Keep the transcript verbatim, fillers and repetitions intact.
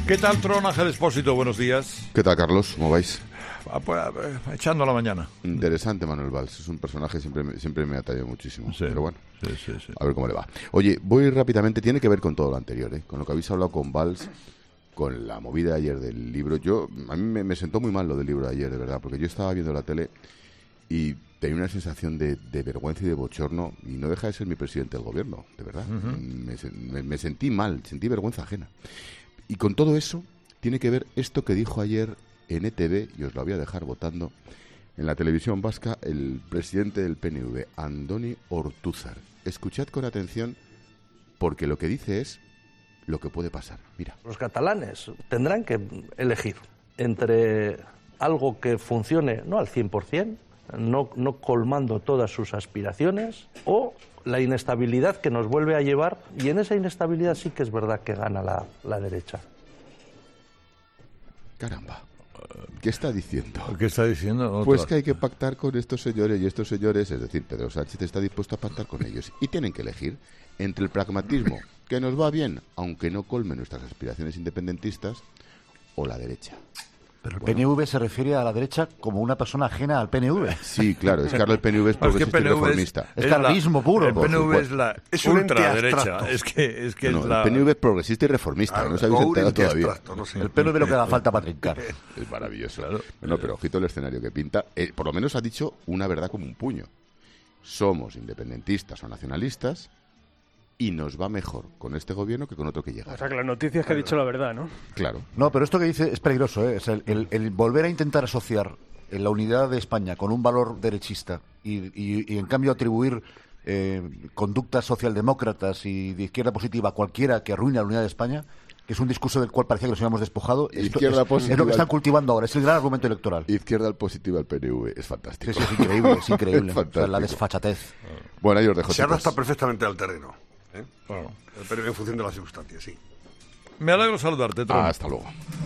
¿Qué tal, Tron Ángel Expósito? Buenos días. ¿Qué tal, Carlos? ¿Cómo vais? Ah, pues, echando la mañana. Interesante, Manuel Valls. Es un personaje siempre siempre me ha atraído muchísimo. Sí, pero bueno, sí, sí, sí. A ver cómo le va. Oye, voy rápidamente. Tiene que ver con todo lo anterior, ¿eh? Con lo que habéis hablado con Valls, con la movida de ayer del libro. Yo A mí me, me sentó muy mal lo del libro de ayer, de verdad, porque yo estaba viendo la tele y tenía una sensación de, de vergüenza y de bochorno, y no deja de ser mi presidente del gobierno, de verdad. Uh-huh. me, me, me sentí mal, sentí vergüenza ajena. Y con todo eso tiene que ver esto que dijo ayer en E T V, y os lo voy a dejar votando, en la televisión vasca, el presidente del P N V, Andoni Ortúzar. Escuchad con atención, porque lo que dice es lo que puede pasar. Mira. Los catalanes tendrán que elegir entre algo que funcione no al cien por ciento, no, no colmando todas sus aspiraciones, o la inestabilidad que nos vuelve a llevar, y en esa inestabilidad sí que es verdad que gana la, la derecha. Caramba. ¿Qué está diciendo? ¿Qué está diciendo? Otra. Pues que hay que pactar con estos señores, y estos señores, es decir, Pedro Sánchez está dispuesto a pactar con ellos, y tienen que elegir entre el pragmatismo, que nos va bien, aunque no colme nuestras aspiraciones independentistas, o la derecha. Pero el bueno. P N V se refiere a la derecha como una persona ajena al P N V. Sí, claro, es que ahora el P N V es progresista y reformista. Es, es carlismo puro. El P N V es la es ultraderecha. Es que, es que no, es el la... P N V es progresista y reformista, ah, no os habéis enterado todavía. Abstracto, no sé. El P N V lo que da falta para trincar. Es maravilloso. Claro. No, pero ojito el escenario que pinta. Eh, por lo menos ha dicho una verdad como un puño. Somos independentistas o nacionalistas, y nos va mejor con este gobierno que con otro que llega. O sea, que la noticia es que ha dicho la verdad, ¿no? Claro. No, pero esto que dice es peligroso, ¿eh? Es el, el, el volver a intentar asociar la unidad de España con un valor derechista y, y, y en cambio atribuir eh, conductas socialdemócratas y de izquierda positiva a cualquiera que arruine la unidad de España, que es un discurso del cual parecía que nos habíamos despojado. Esto Izquierda es, positiva es lo que están cultivando ahora, es el gran argumento electoral. Izquierda al positiva al P N V, es fantástico. Sí, sí, es increíble, es increíble. Es o sea, la desfachatez. Bueno, ahí os dejo. Se adapta perfectamente al terreno. ¿Eh? Claro. Pero en función de las circunstancias, sí. Me alegro saludarte, Tron. Ah, hasta luego.